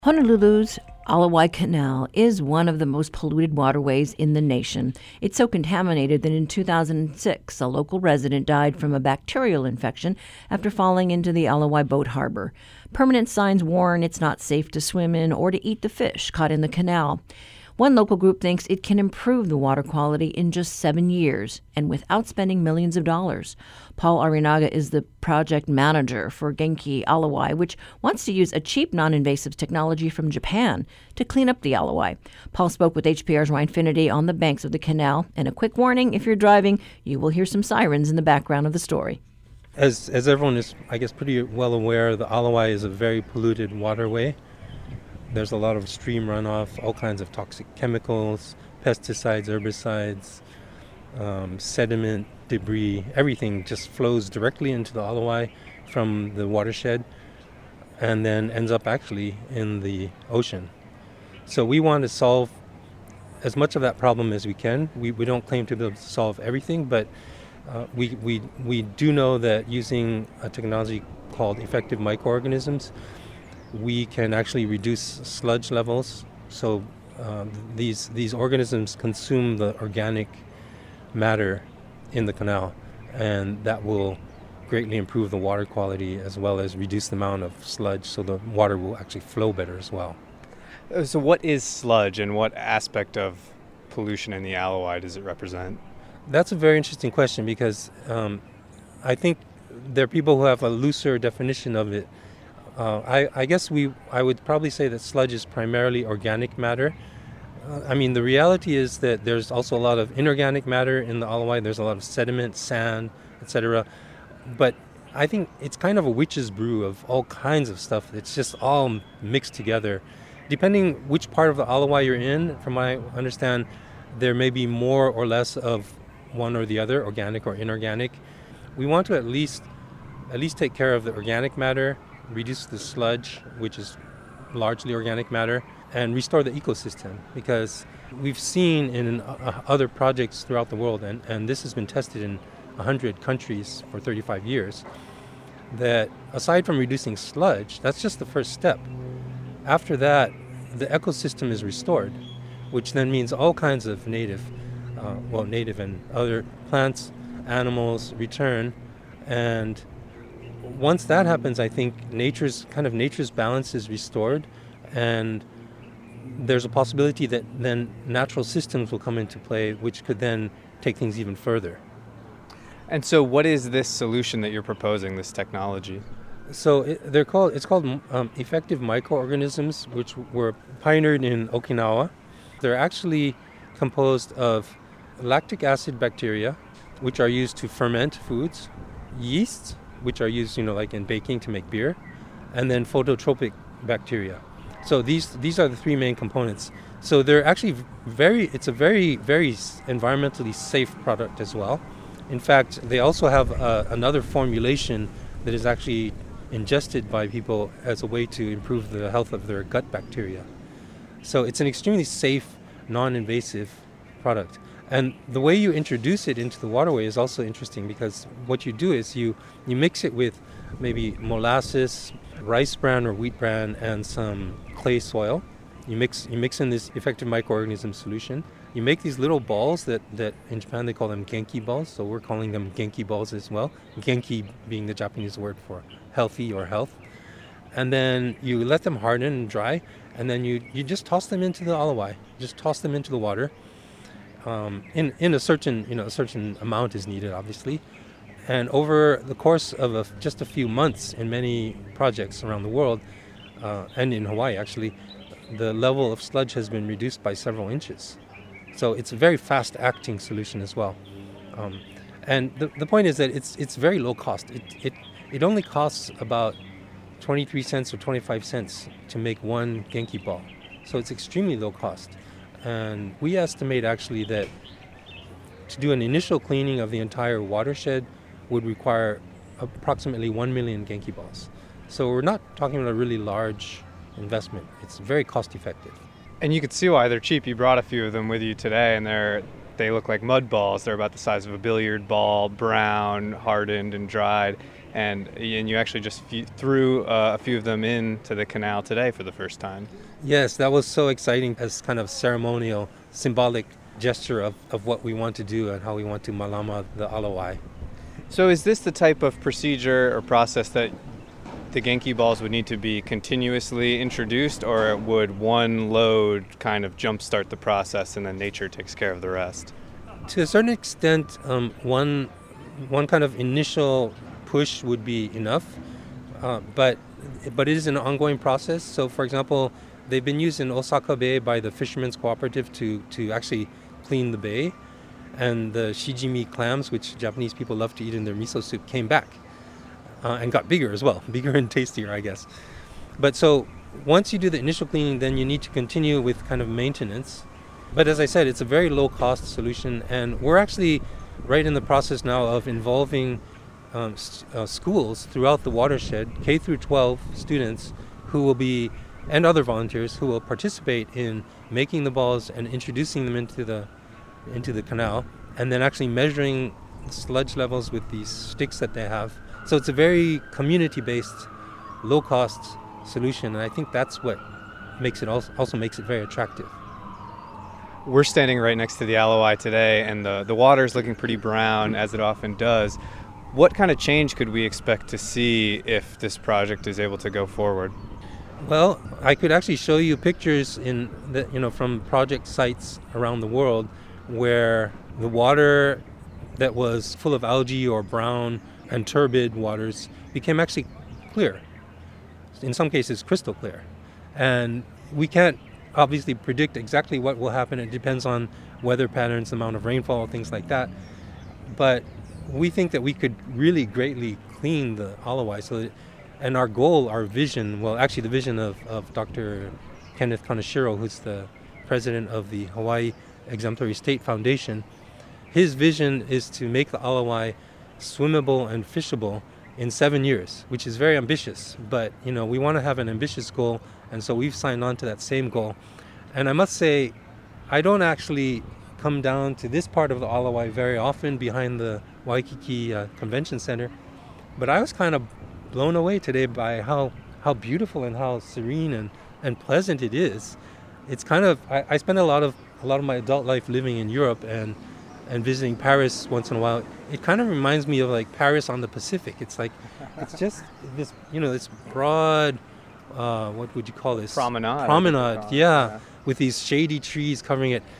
Honolulu's Alawai Canal is one of the most polluted waterways in the nation. It's so contaminated that in 2006, a local resident died from a bacterial infection after falling into the Alawai boat harbor. Permanent signs warn it's not safe to swim in or to eat the fish caught in the canal. One local group thinks it can improve the water quality in just 7 years and without spending millions of dollars. Paul Arinaga is the project manager for Genki Alawai, which wants to use a cheap, non-invasive technology from Japan to clean up the Alawai. Paul spoke with HPR's Ryan Finity on the banks of the canal. And a quick warning, if you're driving, you will hear some sirens in the background of the story. As everyone is, I guess, pretty well aware, the Alawai is a very polluted waterway. There's a lot of stream runoff, all kinds of toxic chemicals, pesticides, herbicides, sediment, debris. Everything just flows directly into the Alawai from the watershed and then ends up actually in the ocean. So we want to solve as much of that problem as we can. We don't claim to be able to solve everything, but we do know that using a technology called effective microorganisms, we can actually reduce sludge levels. So these organisms consume the organic matter in the canal, and that will greatly improve the water quality as well as reduce the amount of sludge, so the water will actually flow better as well. So what is sludge, and what aspect of pollution in the Alawai does it represent? That's a very interesting question because I think there are people who have a looser definition of it. I guess I would probably say that sludge is primarily organic matter. The reality is that there's also a lot of inorganic matter in the Alawai. There's a lot of sediment, sand, etc. But I think it's kind of a witch's brew of all kinds of stuff. It's just all mixed together. Depending which part of the Alawai you're in, from what I understand, there may be more or less of one or the other, organic or inorganic. We want to at least take care of the organic matter, reduce the sludge, which is largely organic matter, and restore the ecosystem. Because we've seen in other projects throughout the world, and this has been tested in 100 countries for 35 years, that aside from reducing sludge, that's just the first step. After that, the ecosystem is restored, which then means all kinds of native and other plants, animals return, and once that happens, I think nature's balance is restored, and there's a possibility that then natural systems will come into play, which could then take things even further. And so what is this solution that you're proposing, this technology? So it's called effective microorganisms, which were pioneered in Okinawa. They're actually composed of lactic acid bacteria, which are used to ferment foods, yeast, which are used, like in baking to make beer, and then phototropic bacteria. So these are the three main components. So they're actually it's a very, very environmentally safe product as well. In fact, they also have another formulation that is actually ingested by people as a way to improve the health of their gut bacteria. So it's an extremely safe, non-invasive product. And the way you introduce it into the waterway is also interesting, because what you do is you mix it with maybe molasses, rice bran or wheat bran, and some clay soil. You mix in this effective microorganism solution. You make these little balls that in Japan they call them genki balls, so we're calling them genki balls as well. Genki being the Japanese word for healthy or health. And then you let them harden and dry, and then you just toss them into the Alawai. Just toss them into the water. In a certain amount is needed, obviously, and over the course of just a few months in many projects around the world, and in Hawaii actually, the level of sludge has been reduced by several inches. So it's a very fast-acting solution as well, and the point is that it's very low cost. It only costs about 23 cents or 25 cents to make one genki ball, so it's extremely low cost. And we estimate actually that to do an initial cleaning of the entire watershed would require approximately 1 million genki balls. So we're not talking about a really large investment. It's very cost effective. And you could see why they're cheap. You brought a few of them with you today, and they look like mud balls. They're about the size of a billiard ball, brown, hardened, and dried. and you actually just threw a few of them into the canal today for the first time. Yes, that was so exciting as kind of ceremonial, symbolic gesture of what we want to do and how we want to malama the alawai. So is this the type of procedure or process that the Genki balls would need to be continuously introduced, or would one load kind of jumpstart the process and then nature takes care of the rest? To a certain extent, one kind of initial push would be enough, but it is an ongoing process. So, for example, they've been used in Osaka Bay by the Fishermen's Cooperative to actually clean the bay, and the shijimi clams, which Japanese people love to eat in their miso soup, came back. And got bigger as well, bigger and tastier, I guess. But so once you do the initial cleaning, then you need to continue with kind of maintenance. But as I said, it's a very low-cost solution, and we're actually right in the process now of involving schools throughout the watershed, K through 12 students who will be, and other volunteers who will participate in making the balls and introducing them into the canal, and then actually measuring sludge levels with these sticks that they have. So it's a very community-based, low-cost solution, and I think that's what makes it also makes it very attractive. We're standing right next to the alawai today, and the water is looking pretty brown, as it often does. What kind of change could we expect to see if this project is able to go forward? Well, I could actually show you pictures from project sites around the world where the water that was full of algae or brown and turbid waters became actually clear. In some cases, crystal clear. And we can't obviously predict exactly what will happen. It depends on weather patterns, amount of rainfall, things like that. But we think that we could really greatly clean the alawai. And our goal, our vision, well, actually the vision of Dr. Kenneth Kaneshiro, who's the president of the Hawaii Exemplary State Foundation, his vision is to make the alawai swimmable and fishable in 7 years, which is very ambitious. But, we want to have an ambitious goal, and so we've signed on to that same goal. And I must say, I don't actually come down to this part of the alawai very often behind the Waikiki Convention Center, but I was kind of blown away today by how beautiful and how serene and pleasant it is. It's kind of, I spend a lot of my adult life living in Europe and visiting Paris once in a while. It kind of reminds me of like Paris on the Pacific. It's like, it's just this, this broad, what would you call this? Promenade. Yeah, with these shady trees covering it.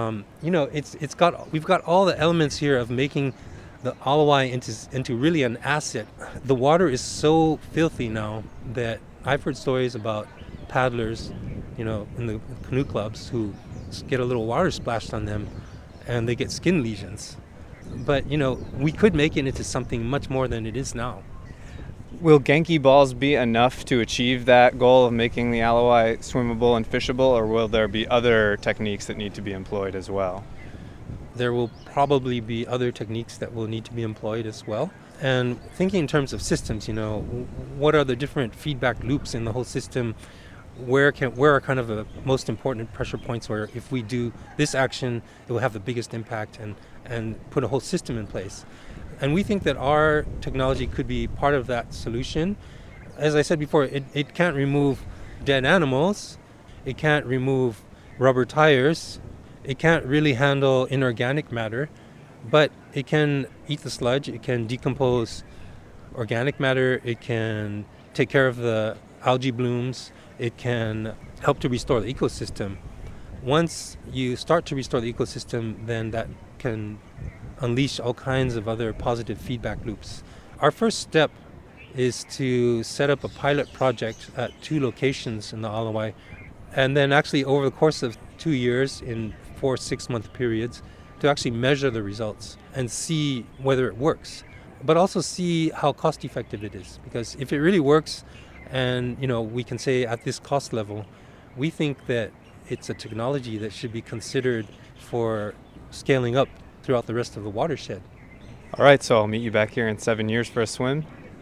We've got all the elements here of making the alawai into really an asset. The water is so filthy now that I've heard stories about paddlers, in the canoe clubs who get a little water splashed on them and they get skin lesions. But, we could make it into something much more than it is now. Will Genki balls be enough to achieve that goal of making the alawai swimmable and fishable, or will there be other techniques that need to be employed as well? There will probably be other techniques that will need to be employed as well. And thinking in terms of systems, what are the different feedback loops in the whole system? Where are kind of the most important pressure points where if we do this action, it will have the biggest impact and put a whole system in place. And we think that our technology could be part of that solution. As I said before, it can't remove dead animals. It can't remove rubber tires. It can't really handle inorganic matter, but it can eat the sludge. It can decompose organic matter. It can take care of the algae blooms. It can help to restore the ecosystem. Once you start to restore the ecosystem, then that can unleash all kinds of other positive feedback loops. Our first step is to set up a pilot project at 2 locations in the alawai, and then actually over the course of 2 years in 4 6-month periods to actually measure the results and see whether it works, but also see how cost effective it is. Because if it really works, and we can say at this cost level, we think that it's a technology that should be considered for scaling up throughout the rest of the watershed. All right, so I'll meet you back here in 7 years for a swim.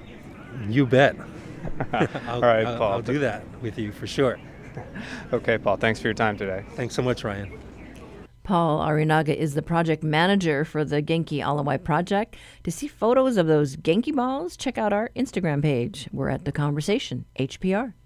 You bet. All right, Paul. I'll do that with you for sure. Okay, Paul, thanks for your time today. Thanks so much, Ryan. Paul Arinaga is the project manager for the Genki Alawai project. To see photos of those Genki balls, check out our Instagram page. We're at The Conversation, HPR.